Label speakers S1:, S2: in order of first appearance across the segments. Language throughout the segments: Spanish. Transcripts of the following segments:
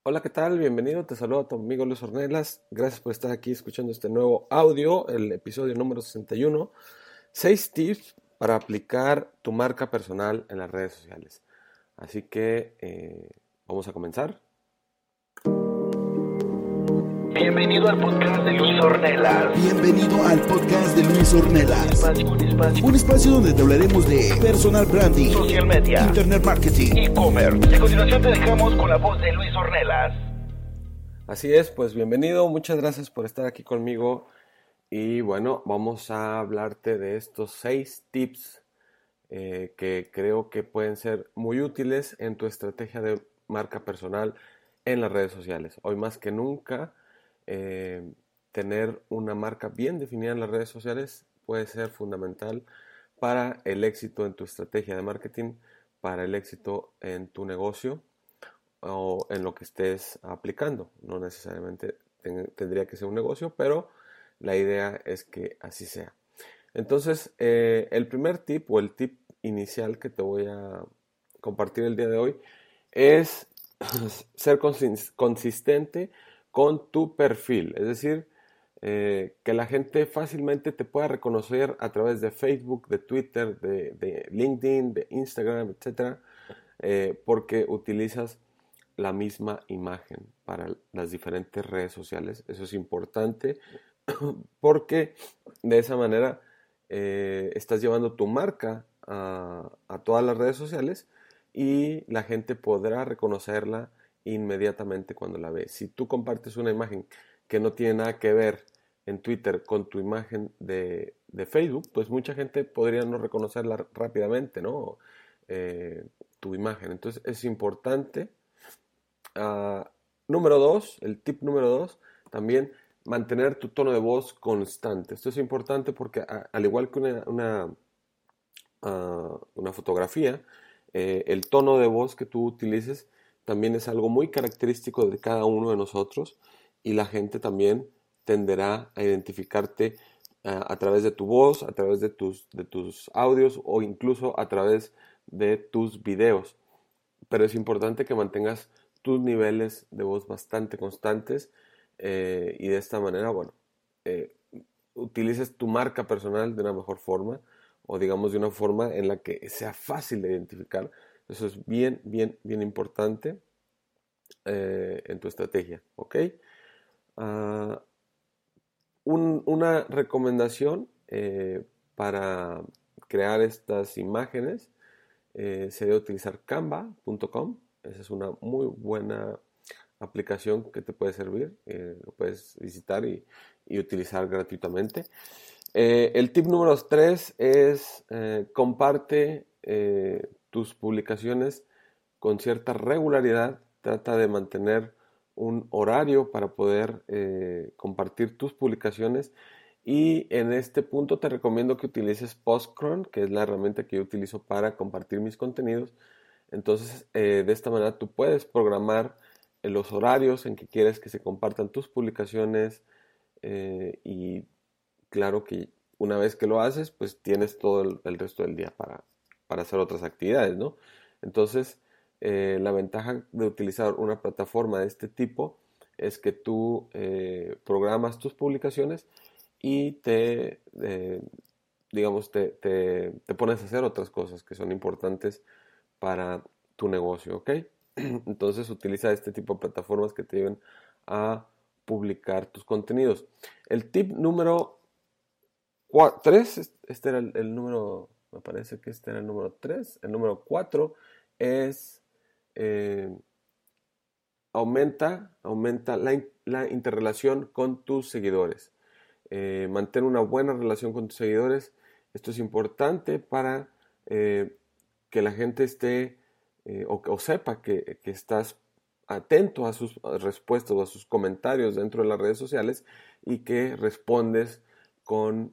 S1: Hola, ¿qué tal? Bienvenido, te saludo a tu amigo Luis Ornelas. Gracias por estar aquí escuchando este nuevo audio, el episodio número 61. 6 tips para aplicar tu marca personal en las redes sociales. Así que vamos a comenzar.
S2: Bienvenido al podcast de Luis Ornelas.
S3: Bienvenido al podcast de Luis Ornelas. Un espacio donde te hablaremos de personal branding,
S2: Social media,
S3: internet marketing,
S2: e-commerce. Y a continuación te dejamos con la voz de Luis Ornelas.
S1: Así es, pues bienvenido, muchas gracias por estar aquí conmigo. Y bueno, vamos a hablarte de estos 6 tips que creo que pueden ser muy útiles en tu estrategia de marca personal en las redes sociales. Hoy más que nunca, tener una marca bien definida en las redes sociales puede ser fundamental para el éxito en tu estrategia de marketing, para el éxito en tu negocio o en lo que estés aplicando. No necesariamente tendría que ser un negocio, pero la idea es que así sea. Entonces, el primer tip o el tip inicial que te voy a compartir el día de hoy es ser consistente con tu perfil. Es decir, que la gente fácilmente te pueda reconocer a través de Facebook, de Twitter, de LinkedIn, de Instagram, etcétera, porque utilizas la misma imagen para las diferentes redes sociales. Eso es importante porque de esa manera estás llevando tu marca a todas las redes sociales y la gente podrá reconocerla inmediatamente cuando la ve. Si tú compartes una imagen que no tiene nada que ver en Twitter con tu imagen de Facebook, pues mucha gente podría no reconocerla rápidamente, ¿no? Tu imagen. Entonces es importante. Ah, Número dos, el tip número dos, también mantener tu tono de voz constante. Esto es importante porque al igual que una fotografía, el tono de voz que tú utilices también es algo muy característico de cada uno de nosotros y la gente también tenderá a identificarte a través de tu voz, a través de tus audios o incluso a través de tus videos. Pero es importante que mantengas tus niveles de voz bastante constantes y de esta manera, bueno, eh, utilices tu marca personal de una mejor forma o digamos de una forma en la que sea fácil de identificar. Eso es bien, bien, bien importante en tu estrategia, ¿ok? Ah, una recomendación para crear estas imágenes sería utilizar canva.com. Esa es una muy buena aplicación que te puede servir. Lo puedes visitar y utilizar gratuitamente. El tip número 3 es comparte tus publicaciones con cierta regularidad. Trata de mantener un horario para poder compartir tus publicaciones. Y en este punto te recomiendo que utilices Postcron, que es la herramienta que yo utilizo para compartir mis contenidos. Entonces, de esta manera tú puedes programar los horarios en que quieres que se compartan tus publicaciones y claro que una vez que lo haces, pues tienes todo el resto del día para hacer otras actividades, ¿no? Entonces, la ventaja de utilizar una plataforma de este tipo es que tú programas tus publicaciones y digamos, te pones a hacer otras cosas que son importantes para tu negocio, ¿ok? Entonces utiliza este tipo de plataformas que te lleven a publicar tus contenidos. El tip número 3, este era el número, me parece que este era el número 3. El número 4 es eh, aumenta la interrelación con tus seguidores. Mantén una buena relación con tus seguidores. Esto es importante para que la gente esté o sepa que estás atento a sus respuestas o a sus comentarios dentro de las redes sociales y que respondes con,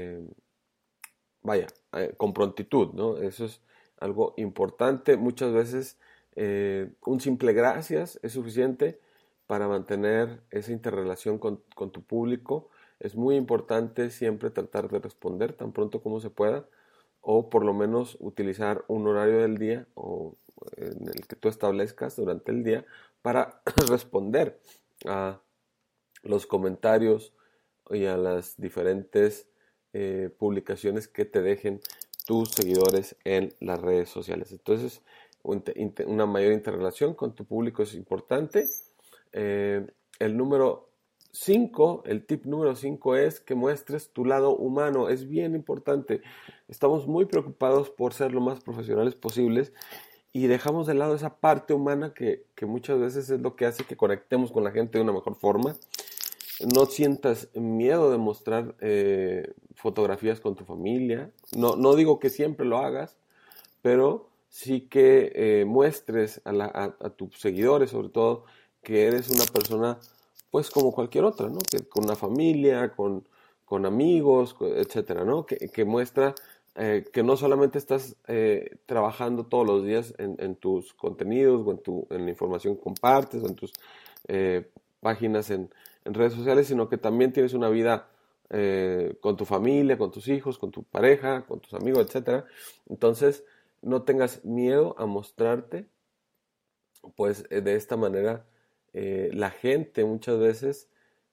S1: con prontitud, ¿no? Eso es algo importante. Muchas veces un simple gracias es suficiente para mantener esa interrelación con tu público. Es muy importante siempre tratar de responder tan pronto como se pueda o por lo menos utilizar un horario del día o en el que tú establezcas durante el día para responder a los comentarios y a las diferentes publicaciones que te dejen tus seguidores en las redes sociales. Entonces, una mayor interrelación con tu público es importante. El número 5, el tip número 5 es que muestres tu lado humano. Es bien importante. Estamos muy preocupados por ser lo más profesionales posibles y dejamos de lado esa parte humana que muchas veces es lo que hace que conectemos con la gente de una mejor forma. No sientas miedo de mostrar fotografías con tu familia. No digo que siempre lo hagas, pero sí que muestres a tus seguidores, sobre todo, que eres una persona, pues como cualquier otra, ¿no? Que con una familia, con amigos, etcétera, ¿no? Que muestra que no solamente estás trabajando todos los días en tus contenidos o en la información que compartes o en tus páginas en redes sociales, sino que también tienes una vida con tu familia, con tus hijos, con tu pareja, con tus amigos, etcétera. Entonces, no tengas miedo a mostrarte, pues de esta manera la gente muchas veces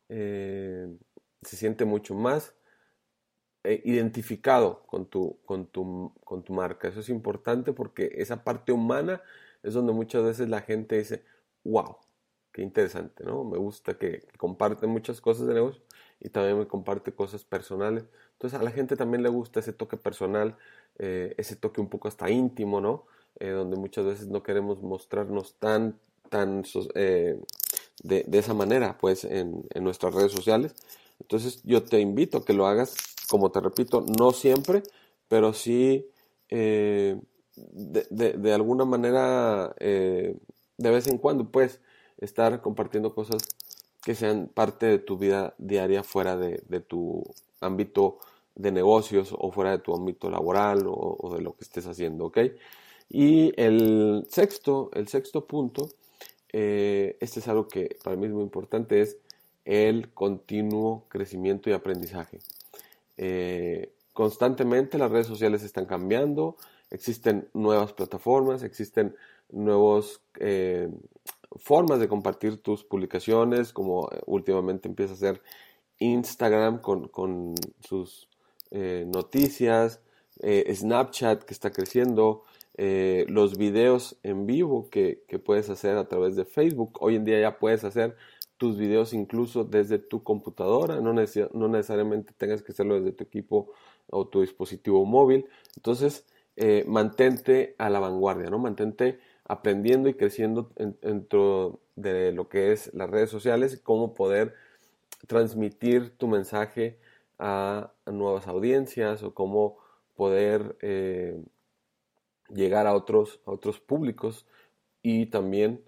S1: se siente mucho más identificado con tu marca. Eso es importante porque esa parte humana es donde muchas veces la gente dice, wow, qué interesante, ¿no? Me gusta que comparte muchas cosas de negocio y también me comparte cosas personales. Entonces a la gente también le gusta ese toque personal, ese toque un poco hasta íntimo, ¿no? Donde muchas veces no queremos mostrarnos tan de esa manera, pues, en nuestras redes sociales. Entonces yo te invito a que lo hagas, como te repito, no siempre, pero sí de alguna manera, de vez en cuando, pues, estar compartiendo cosas que sean parte de tu vida diaria fuera de tu ámbito de negocios o fuera de tu ámbito laboral o de lo que estés haciendo, ¿ok? Y el sexto punto, este es algo que para mí es muy importante, es el continuo crecimiento y aprendizaje. Constantemente las redes sociales están cambiando, existen nuevas plataformas, existen nuevas formas de compartir tus publicaciones, como últimamente empieza a hacer Instagram con sus noticias, Snapchat que está creciendo, los videos en vivo que puedes hacer a través de Facebook. Hoy en día ya puedes hacer tus videos incluso desde tu computadora, no necesariamente tengas que hacerlo desde tu equipo o tu dispositivo móvil. Entonces, mantente a la vanguardia, ¿no? Mantente aprendiendo y creciendo dentro de lo que es las redes sociales y cómo poder transmitir tu mensaje a nuevas audiencias o cómo poder llegar a otros públicos y también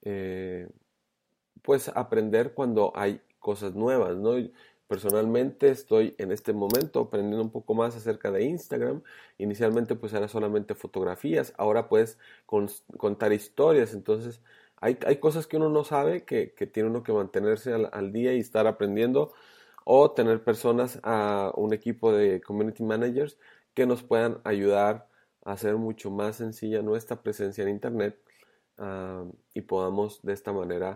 S1: pues aprender cuando hay cosas nuevas, ¿no? Personalmente estoy en este momento aprendiendo un poco más acerca de Instagram. Inicialmente pues era solamente fotografías, ahora puedes contar historias, entonces hay cosas que uno no sabe que tiene uno que mantenerse al día y estar aprendiendo, o tener personas, a un equipo de community managers que nos puedan ayudar a hacer mucho más sencilla nuestra presencia en internet, y podamos de esta manera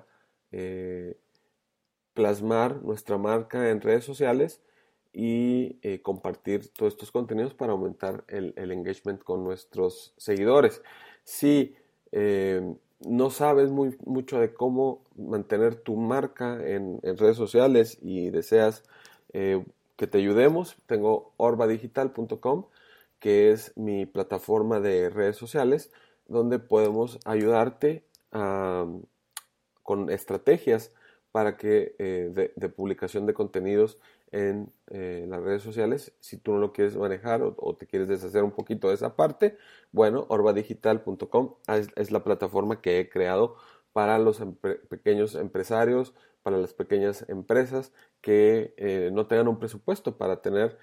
S1: plasmar nuestra marca en redes sociales y compartir todos estos contenidos para aumentar el engagement con nuestros seguidores. Si no sabes mucho de cómo mantener tu marca en redes sociales y deseas que te ayudemos, tengo orbadigital.com, que es mi plataforma de redes sociales, donde podemos ayudarte con estrategias para que de publicación de contenidos en las redes sociales. Si tú no lo quieres manejar o te quieres deshacer un poquito de esa parte, bueno, orbadigital.com es la plataforma que he creado para los pequeños empresarios, para las pequeñas empresas que no tengan un presupuesto para tener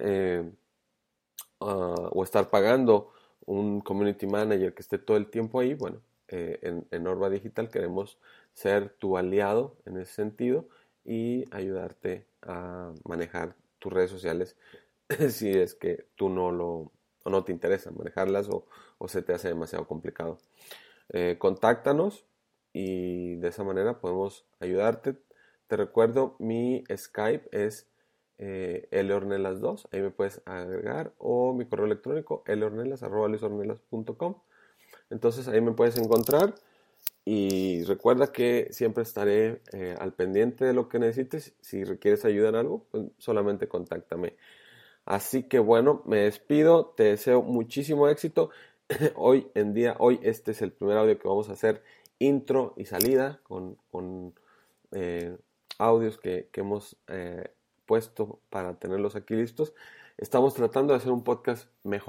S1: o estar pagando un community manager que esté todo el tiempo ahí. Bueno, en Orba Digital queremos ser tu aliado en ese sentido y ayudarte a manejar tus redes sociales si es que tú no te interesa manejarlas o se te hace demasiado complicado. Contáctanos y de esa manera podemos ayudarte. Te recuerdo, mi Skype es LOrnelas2, ahí me puedes agregar, o mi correo electrónico lornelas@luisornelas.com. Entonces ahí me puedes encontrar y recuerda que siempre estaré al pendiente de lo que necesites. Si requieres ayuda en algo, pues solamente contáctame. Así que bueno, me despido, te deseo muchísimo éxito. Hoy este es el primer audio que vamos a hacer, intro y salida con audios que hemos puesto para tenerlos aquí listos. Estamos tratando de hacer un podcast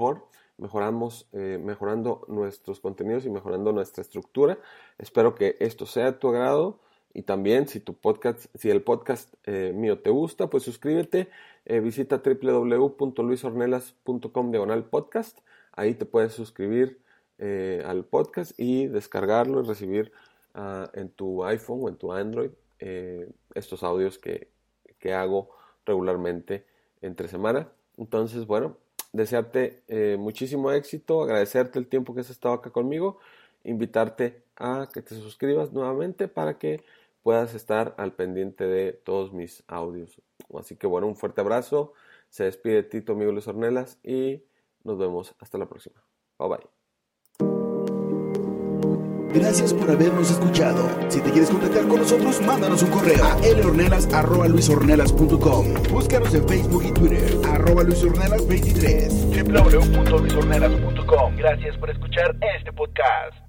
S1: mejorando nuestros contenidos y mejorando nuestra estructura. Espero que esto sea de tu agrado, y también si el podcast mío te gusta, pues suscríbete, visita www.luisornelas.com/podcast. Ahí te puedes suscribir al podcast y descargarlo y recibir en tu iPhone o en tu Android estos audios que hago regularmente entre semana. Entonces, bueno, desearte muchísimo éxito, agradecerte el tiempo que has estado acá conmigo, invitarte a que te suscribas nuevamente para que puedas estar al pendiente de todos mis audios. Así que bueno, un fuerte abrazo, se despide de ti tu amigo Luis Ornelas y nos vemos hasta la próxima. Bye bye.
S3: Gracias por habernos escuchado. Si te quieres contactar con nosotros, mándanos un correo a lornelas@luisornelas.com. Búscanos en Facebook y Twitter, @luisornelas23.
S2: www.luisornelas.com. Gracias por escuchar este podcast.